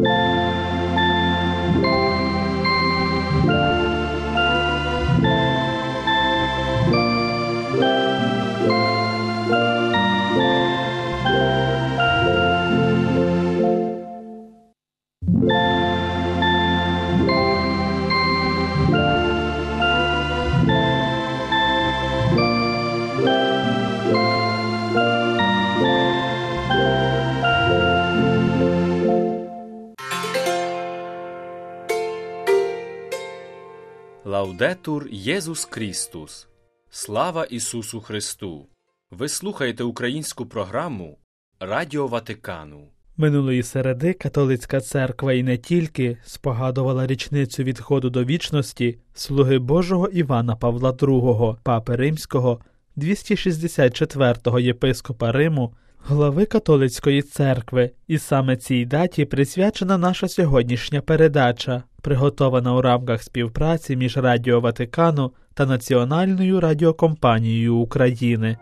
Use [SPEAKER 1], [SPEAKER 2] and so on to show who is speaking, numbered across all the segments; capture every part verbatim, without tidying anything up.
[SPEAKER 1] Лаудетур Єсус Крістус! Слава Ісусу Христу! Ви слухаєте українську програму Радіо Ватикану.
[SPEAKER 2] Минулої середи католицька церква і не тільки спогадувала річницю відходу до вічності слуги Божого Івана Павла другого, папи Римського, двісті шістдесят четвертого єпископа Риму, глави католицької церкви. І саме цій даті присвячена наша сьогоднішня передача, приготована у рамках співпраці між Радіо Ватикану та Національною радіокомпанією України.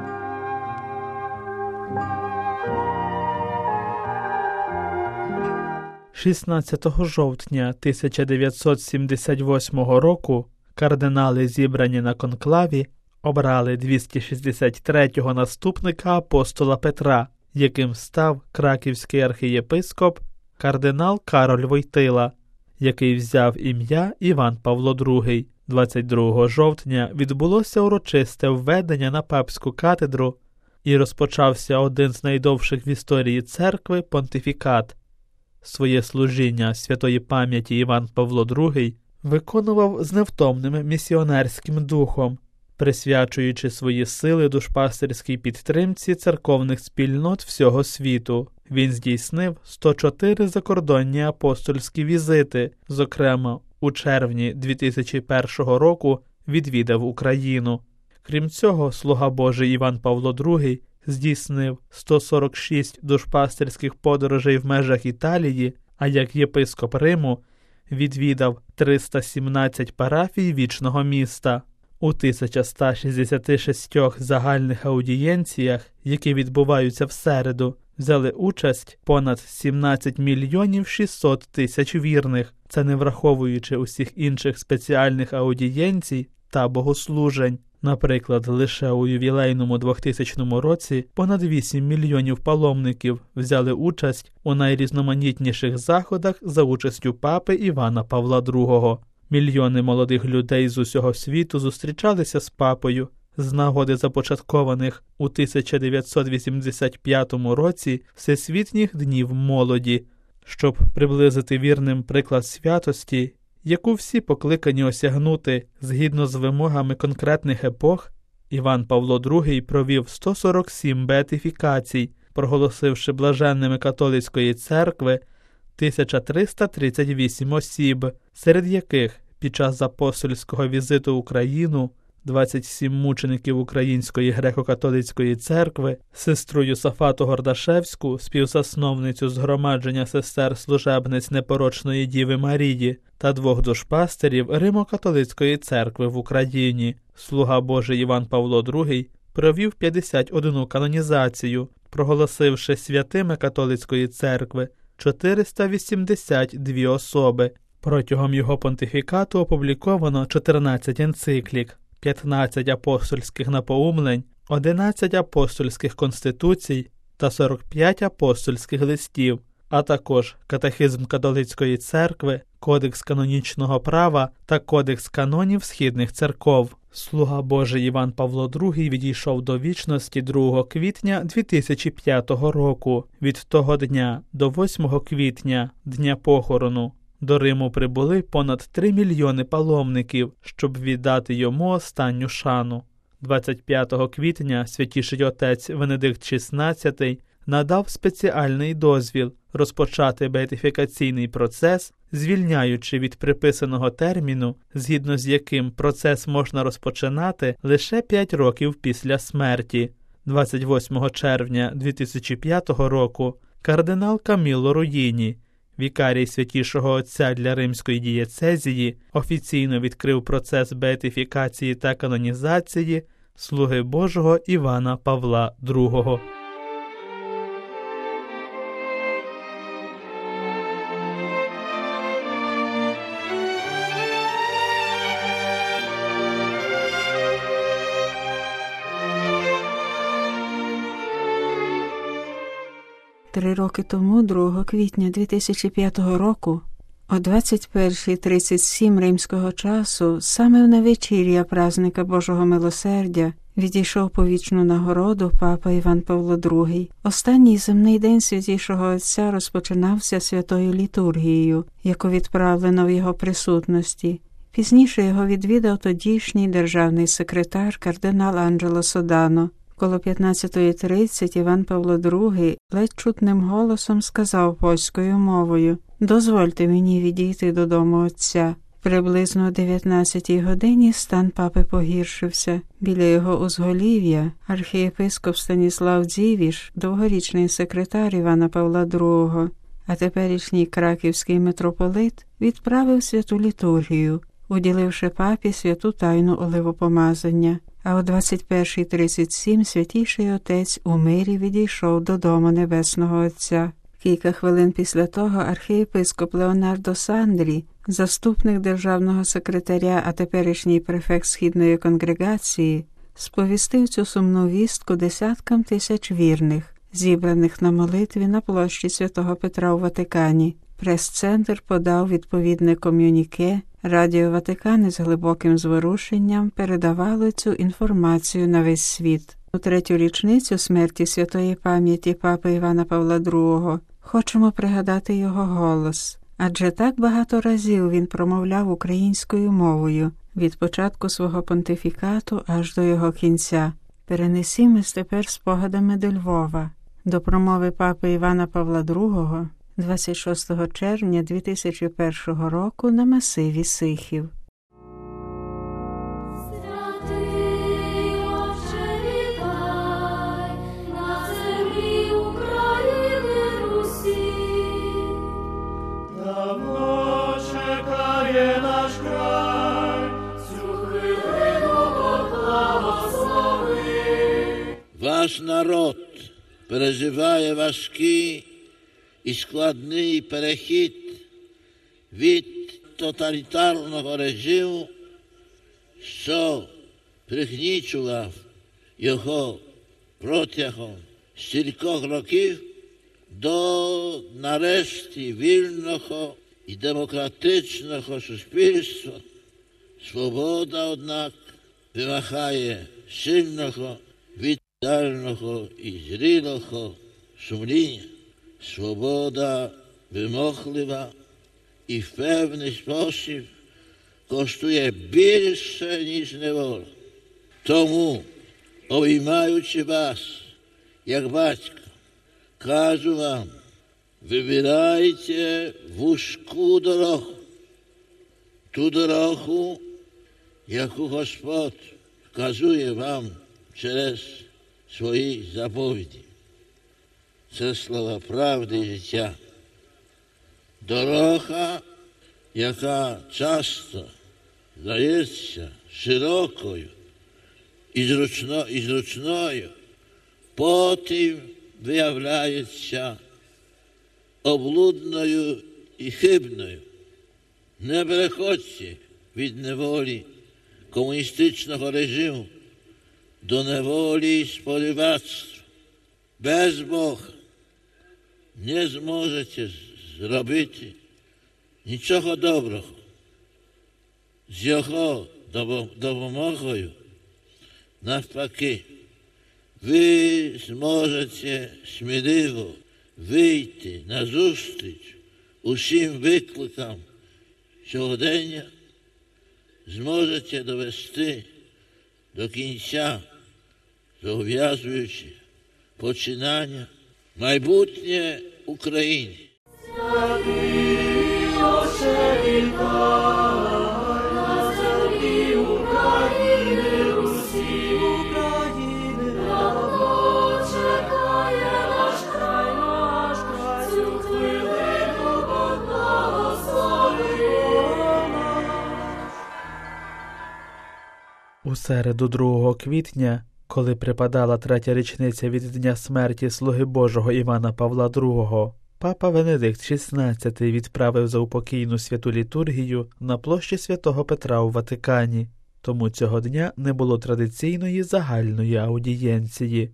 [SPEAKER 2] шістнадцятого жовтня тисяча дев'ятсот сімдесят восьмого року кардинали, зібрані на конклаві, обрали двісті шістдесят третього наступника апостола Петра, яким став краківський архієпископ кардинал Кароль Войтила, який взяв ім'я Іван Павло другий. двадцять другого жовтня відбулося урочисте введення на папську кафедру і розпочався один з найдовших в історії церкви понтифікат. Своє служіння святої пам'яті Іван Павло другий виконував з невтомним місіонерським духом, присвячуючи свої сили душпастерській підтримці церковних спільнот всього світу. Він здійснив сто чотири закордонні апостольські візити, зокрема, у червні дві тисячі першого року відвідав Україну. Крім цього, слуга Божий Іван Павло другий здійснив сто сорок шість душпастерських подорожей в межах Італії, а як єпископ Риму відвідав триста сімнадцять парафій вічного міста. У тисяча сто шістдесят шість загальних аудієнціях, які відбуваються в середу, взяли участь понад сімнадцять мільйонів шістсот тисяч вірних, це не враховуючи усіх інших спеціальних аудієнцій та богослужень. Наприклад, лише у ювілейному двохтисячному році понад вісім мільйонів паломників взяли участь у найрізноманітніших заходах за участю папи Івана Павла другого. Мільйони молодих людей з усього світу зустрічалися з папою з нагоди започаткованих у тисяча дев'ятсот вісімдесят п'ятому році Всесвітніх днів молоді, щоб приблизити вірним приклад святості, яку всі покликані осягнути згідно з вимогами конкретних епох. Іван Павло другий провів сто сорок сім беатифікацій, проголосивши блаженними католицької церкви тисяча триста тридцять вісім осіб, серед яких під час апостольського візиту в Україну двадцять сім мучеників Української греко-католицької церкви, сестру Йосафату Гордашевську, співзасновницю згромадження сестер-служебниць Непорочної Діви Марії та двох душпастерів Римо-католицької церкви в Україні. Слуга Божий Іван Павло другий провів п'ятдесят одну канонізацію, проголосивши святими католицької церкви чотириста вісімдесят дві особи. Протягом його понтифікату опубліковано чотирнадцять енциклік, п'ятнадцять апостольських напоумлень, одинадцять апостольських конституцій та сорок п'ять апостольських листів, а також Катехизм католицької церкви, Кодекс канонічного права та Кодекс канонів східних церков. Слуга Божий Іван Павло другий відійшов до вічності другого квітня дві тисячі п'ятого року. Від того дня до восьмого квітня, дня похорону, до Риму прибули понад три мільйони паломників, щоб віддати йому останню шану. двадцять п'ятого квітня святіший отець Венедикт шістнадцятий надав спеціальний дозвіл розпочати беатифікаційний процес, звільняючи від приписаного терміну, згідно з яким процес можна розпочинати лише п'ять років після смерті. двадцять восьмого червня дві тисячі п'ятого року кардинал Камілло Руїні, вікарій Святішого Отця для Римської дієцезії, офіційно відкрив процес беатифікації та канонізації слуги Божого Івана Павла другого.
[SPEAKER 3] Три роки тому, другого квітня дві тисячі п'ятого року, о двадцять перша тридцять сім римського часу, саме в навечір'я празника Божого милосердя, відійшов по вічну нагороду папа Іван Павло другий. Останній земний день Святішого Отця розпочинався святою літургією, яку відправлено в його присутності. Пізніше його відвідав тодішній державний секретар кардинал Анджело Содано. Коло п'ятнадцятої тридцять Іван Павло другий ледь чутним голосом сказав польською мовою: «Дозвольте мені відійти додому Отця». Приблизно о дев'ятнадцятій годині стан папи погіршився. Біля його узголів'я архієпископ Станіслав Дзівіш, довгорічний секретар Івана Павла другого, а теперішній краківський митрополит, відправив святу літургію, уділивши папі святу тайну оливопомазання. А о двадцять перша тридцять сім Святіший Отець у мирі відійшов додому Небесного Отця. Кілька хвилин після того архієпископ Леонардо Сандрі, заступник державного секретаря, а теперішній префект Східної конгрегації, сповістив цю сумну вістку десяткам тисяч вірних, зібраних на молитві на площі Святого Петра у Ватикані. Прес-центр подав відповідне ком'юніке, Радіо Ватикан із глибоким зворушенням передавало цю інформацію на весь світ. У третю річницю смерті святої пам'яті папи Івана Павла другого хочемо пригадати його голос, адже так багато разів він промовляв українською мовою від початку свого понтифікату аж до його кінця. Перенесімось тепер спогадами до Львова, до промови папи Івана Павла другого двадцять шостого червня дві тисячі першого року на масиві Сихів.
[SPEAKER 4] Ваш народ переживає важкий і складний перехід від тоталітарного режиму, що пригнічував його протягом стількох років, до нарешті вільного і демократичного суспільства. Свобода, однак, вимагає сильного, відповідального і зрілого сумління. Свобода вимоглива і в певний спосіб коштує більше, ніж неволя. Тому, обіймаючи вас, як батька, кажу вам, вибирайте вузьку дорогу, ту дорогу, яку Господь вказує вам через свої заповіді. Це слова правди і життя. Дорога, яка часто здається широкою і, зручно, і зручною, потім виявляється облудною і хибною. Не переходьте від неволі комуністичного режиму до неволі і споживацтва. Без Бога не зможете зробити нічого доброго. З Його допомогою, навпаки, ви зможете сміливо вийти на зустріч усім викликам сьогодення, зможете довести до кінця зобов'язуючи починання майбутнє України.
[SPEAKER 2] У середу другого квітня, коли припадала третя річниця від дня смерті слуги Божого Івана Павла другого, папа Венедикт шістнадцятий відправив заупокійну святу літургію на площі Святого Петра у Ватикані, тому цього дня не було традиційної загальної аудієнції.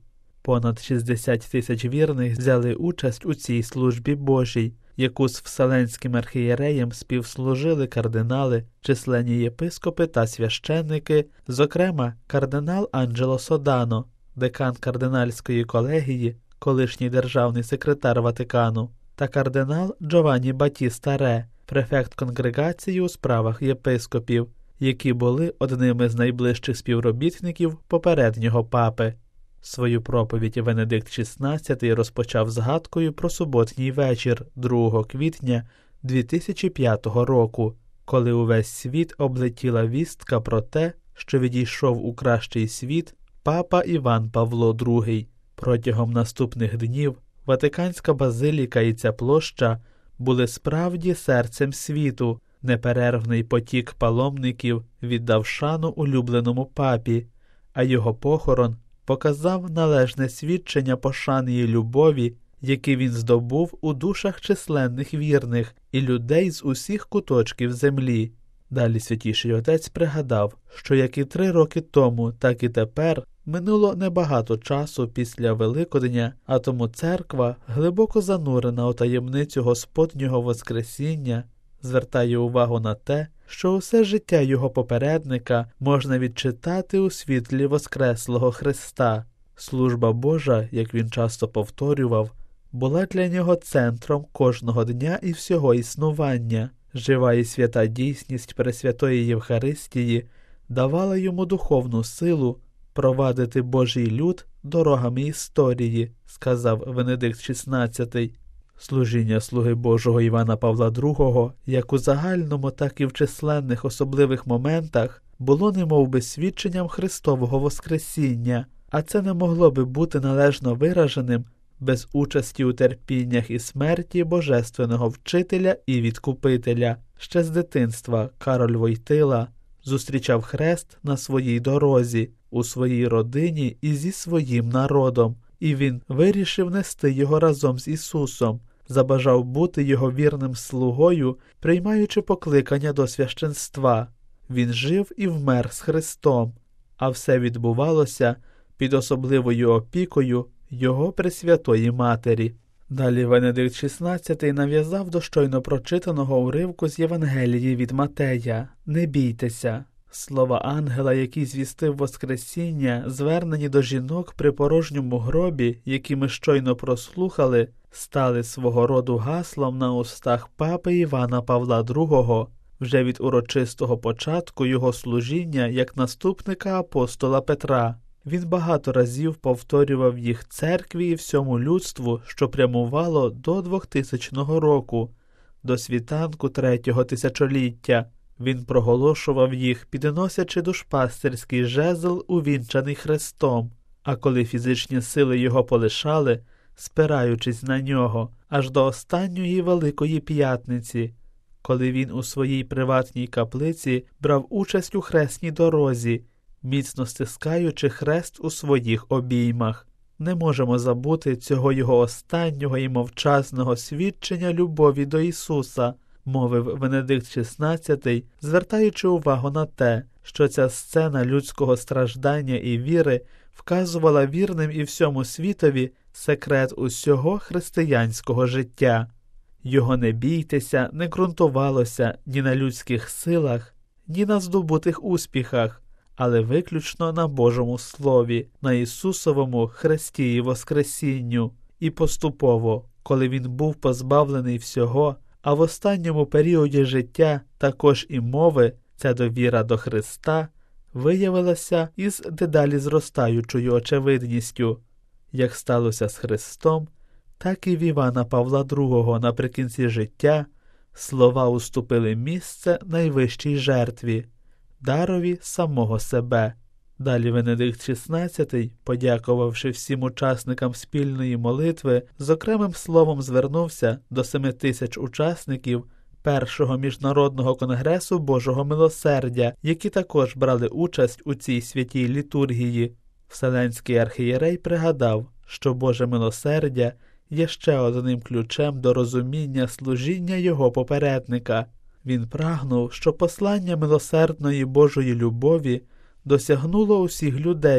[SPEAKER 2] Понад шістдесят тисяч вірних взяли участь у цій службі Божій, яку з Вселенським архієреєм співслужили кардинали, численні єпископи та священники, зокрема кардинал Анджело Содано, декан кардинальської колегії, колишній державний секретар Ватикану, та кардинал Джованні Батіста Ре, префект конгрегації у справах єпископів, які були одними з найближчих співробітників попереднього папи. Свою проповідь Венедикт шістнадцятий розпочав згадкою про суботній вечір другого квітня дві тисячі п'ятого року, коли увесь світ облетіла вістка про те, що відійшов у кращий світ папа Іван Павло другий. Протягом наступних днів Ватиканська базиліка і ця площа були справді серцем світу. Неперервний потік паломників віддав шану улюбленому папі, а його похорон показав належне свідчення пошани і любові, які він здобув у душах численних вірних і людей з усіх куточків землі. Далі Святіший Отець пригадав, що як і три роки тому, так і тепер минуло небагато часу після Великодня, а тому церква, глибоко занурена у таємницю Господнього Воскресіння, звертає увагу на те, що усе життя його попередника можна відчитати у світлі Воскреслого Христа. Служба Божа, як він часто повторював, була для нього центром кожного дня і всього існування. Жива і свята дійсність Пресвятої Євхаристії давала йому духовну силу провадити Божий люд дорогами історії, сказав Венедикт шістнадцятий. Служіння слуги Божого Івана Павла другого, як у загальному, так і в численних особливих моментах, було немовби свідченням Христового Воскресіння, а це не могло би бути належно вираженим без участі у терпіннях і смерті божественного вчителя і відкупителя. Ще з дитинства Кароль Войтила зустрічав хрест на своїй дорозі, у своїй родині і зі своїм народом, і він вирішив нести його разом з Ісусом, забажав бути його вірним слугою, приймаючи покликання до священства. Він жив і вмер з Христом, а все відбувалося під особливою опікою його Пресвятої Матері. Далі Венедикт шістнадцятий нав'язав до щойно прочитаного уривку з Євангелії від Матея «Не бійтеся». Слова ангела, який звістив Воскресіння, звернені до жінок при порожньому гробі, які ми щойно прослухали, стали свого роду гаслом на устах папи Івана Павла другого, вже від урочистого початку його служіння як наступника апостола Петра. Він багато разів повторював їх церкві і всьому людству, що прямувало до двохтисячного року, до світанку третього тисячоліття. Він проголошував їх, підносячи душпастирський жезл, увінчаний хрестом, а коли фізичні сили його полишали, спираючись на нього, аж до останньої Великої П'ятниці, коли він у своїй приватній каплиці брав участь у хресній дорозі, міцно стискаючи хрест у своїх обіймах. Не можемо забути цього його останнього і мовчазного свідчення любові до Ісуса, мовив Венедикт шістнадцятий, звертаючи увагу на те, що ця сцена людського страждання і віри вказувала вірним і всьому світові секрет усього християнського життя. Його «не бійтеся» не ґрунтувалося ні на людських силах, ні на здобутих успіхах, але виключно на Божому Слові, на Ісусовому хресті і Воскресінню. І поступово, коли він був позбавлений всього, а в останньому періоді життя також і мови, ця довіра до Христа виявилася із дедалі зростаючою очевидністю. Як сталося з Христом, так і в Івана Павла другого наприкінці життя слова уступили місце найвищій жертві – дарові самого себе. Далі Венедикт шістнадцятий, подякувавши всім учасникам спільної молитви, з окремим словом звернувся до семи тисяч учасників Першого міжнародного конгресу Божого милосердя, які також брали участь у цій святій літургії. Вселенський архієрей пригадав, що Боже милосердя є ще одним ключем до розуміння служіння його попередника. Він прагнув, щоб послання милосердної Божої любові досягнуло усіх людей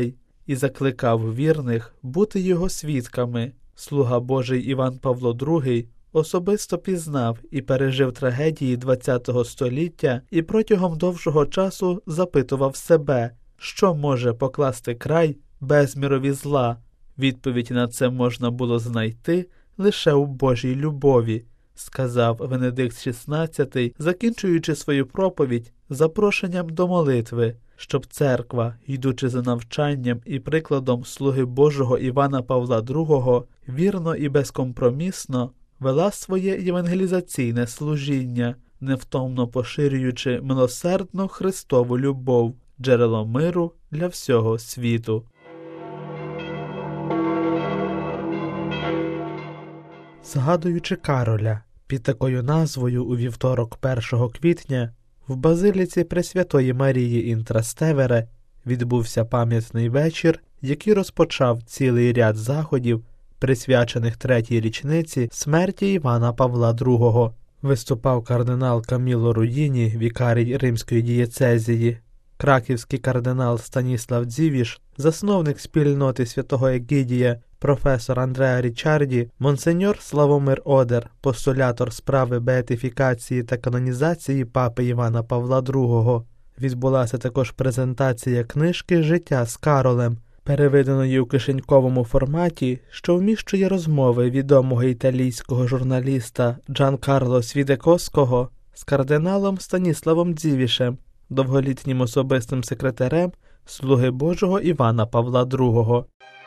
[SPEAKER 2] і закликав вірних бути його свідками. Слуга Божий Іван Павло другий особисто пізнав і пережив трагедії ХХ століття і протягом довшого часу запитував себе, що може покласти край безмірові зла. Відповідь на це можна було знайти лише у Божій любові, сказав Венедикт шістнадцятий, закінчуючи свою проповідь запрошенням до молитви, щоб церква, йдучи за навчанням і прикладом слуги Божого Івана Павла другого, вірно і безкомпромісно вела своє євангелізаційне служіння, невтомно поширюючи милосердну Христову любов, джерело миру для всього світу. Згадуючи Кароля, під такою назвою у вівторок першого квітня в Базиліці Пресвятої Марії ін Трастевере відбувся пам'ятний вечір, який розпочав цілий ряд заходів, присвячених третій річниці смерті Івана Павла другого. Виступав кардинал Каміло Руїні, вікарій Римської дієцезії, краківський кардинал Станіслав Дзівіш, засновник спільноти святого Егідія, професор Андреа Річарді, монсеньор Славомир Одер, постулятор справи беатифікації та канонізації папи Івана Павла другого. Відбулася також презентація книжки «Життя з Каролем», переведеної у кишеньковому форматі, що вміщує розмови відомого італійського журналіста Джанкарло Свідекоского з кардиналом Станіславом Дзівішем, довголітнім особистим секретарем слуги Божого Івана Павла другого.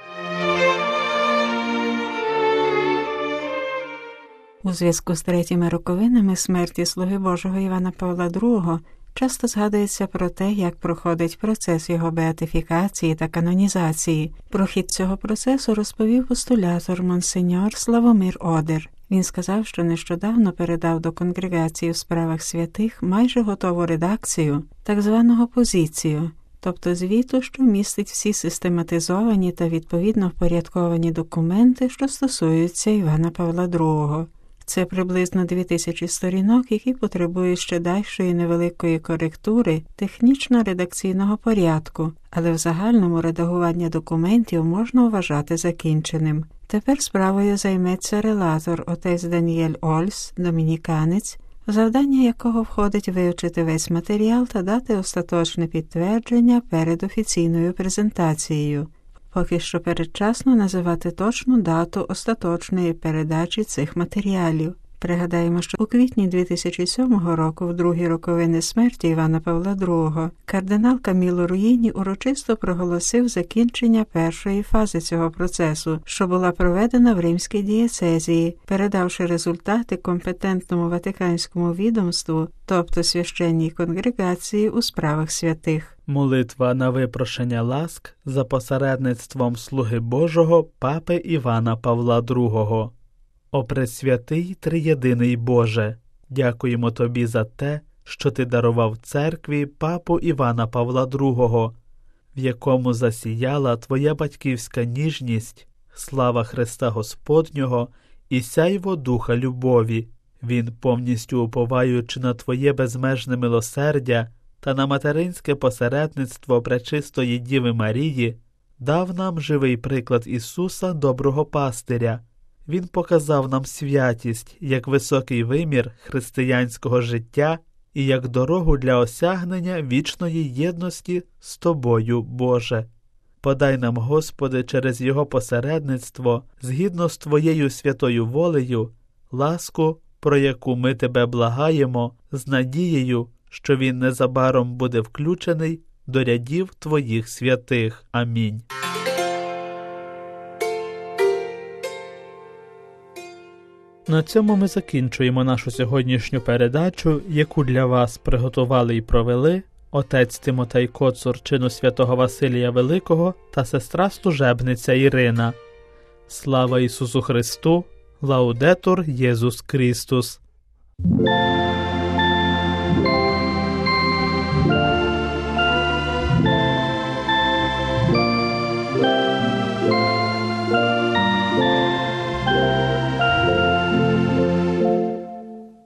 [SPEAKER 3] У зв'язку з третіми роковинами смерті слуги Божого Івана Павла другого часто згадується про те, як проходить процес його беатифікації та канонізації. Про хід цього процесу розповів постулятор монсеньор Славомир Одер. Він сказав, що нещодавно передав до конгрегації в справах святих майже готову редакцію так званого позицію, тобто звіту, що містить всі систематизовані та відповідно впорядковані документи, що стосуються Івана Павла другого. Це приблизно дві тисячі сторінок, які потребують ще дальшої невеликої коректури технічно-редакційного порядку, але в загальному редагування документів можна вважати закінченим. Тепер справою займеться релатор отець Даніель Ольс, домініканець, завдання якого входить вивчити весь матеріал та дати остаточне підтвердження перед офіційною презентацією. Поки що передчасно називати точну дату остаточної передачі цих матеріалів. Пригадаємо, що у квітні дві тисячі сьомого року, в другі роковини смерті Івана Павла другого, кардинал Каміло Руїні урочисто проголосив закінчення першої фази цього процесу, що була проведена в Римській дієцезії, передавши результати компетентному Ватиканському відомству, тобто священній конгрегації у справах святих.
[SPEAKER 2] Молитва на випрошення ласк за посередництвом слуги Божого папи Івана Павла другого. О пресвятий триєдиний Боже, дякуємо Тобі за те, що Ти дарував церкві папу Івана Павла другого, в якому засіяла Твоя батьківська ніжність, слава Христа Господнього і сяйво Духа любові. Він, повністю уповаючи на Твоє безмежне милосердя та на материнське посередництво Пречистої Діви Марії, дав нам живий приклад Ісуса, доброго пастиря. Він показав нам святість як високий вимір християнського життя і як дорогу для осягнення вічної єдності з Тобою, Боже. Подай нам, Господи, через Його посередництво, згідно з Твоєю святою волею, ласку, про яку ми Тебе благаємо, з надією, що Він незабаром буде включений до рядів Твоїх святих. Амінь. На цьому ми закінчуємо нашу сьогоднішню передачу, яку для вас приготували і провели отець Тимотей Коцур чину святого Василія Великого та сестра-служебниця Ірина. Слава Ісусу Христу! Лаудетур Єсус Христос!